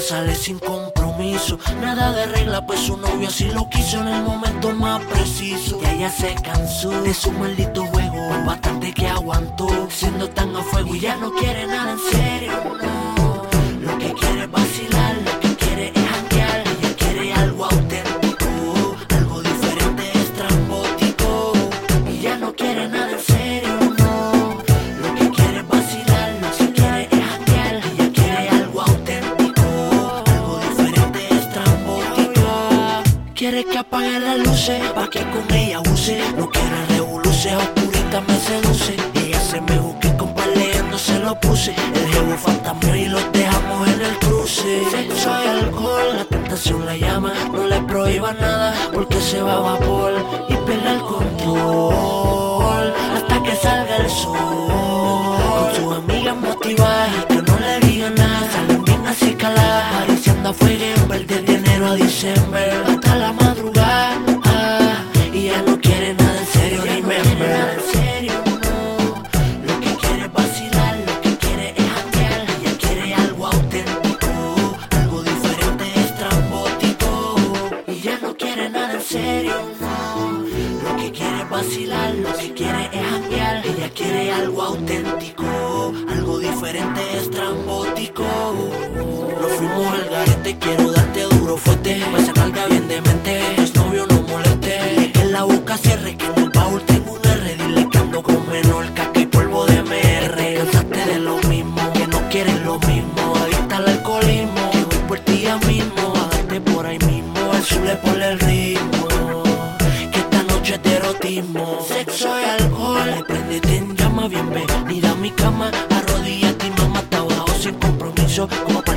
sale sin compromiso. Nada de regla, pues su novio así lo quiso en el momento más preciso. Y ella se cansó de su maldito juego, bastante que aguantó, siendo tan a fuego. Y ya no quiere nada en serio, no. Lo que quiere es vacilar, lo que quiere es janguear. Ella quiere algo auténtico, algo diferente, estrambótico. Y ya no quiere nada en serio, no. Lo que quiere es vacilar, lo que quiere es janguear. Ella quiere algo auténtico, algo diferente, estrambótico. Quiere que apague las luces, pa' que con ella use. No quiere revoluciones, oscurita me seduce. Ella se me busca y con peleando se lo puse. El jevo fantasma y los dejamos en el cruce. Sexo y alcohol, la tentación la llama. No le prohíba nada porque se va a vapor y pierde el control hasta que salga el sol. Con sus amigas motivadas y que no le digan nada, salen bien así caladas, pareciendo a fuego en verde de enero a diciembre hasta la madrugada. Y ya no quiere nada en serio, remember. Lo que quiere es vacilar, lo que quiere es janguear. Ella quiere algo auténtico, algo diferente, estrambótico. Nos fuimos al garete, quiero darte duro fuerte, pa' sacarga bien de mente, tu novio no moleste. Dile que en la boca cierre, que en el baúl tengo un R. Dile que ando con menor caca y polvo de MR. Cansaste de lo mismo, que no quieres lo mismo, adicta al alcoholismo, que voy por ti ya mismo, a darte por ahí mismo, al sur le ponle el ritmo. Sexo y alcohol, préndete en llama, bienvenida a mi cama. Arrodíllate y mamá, está abajo sin compromiso. Como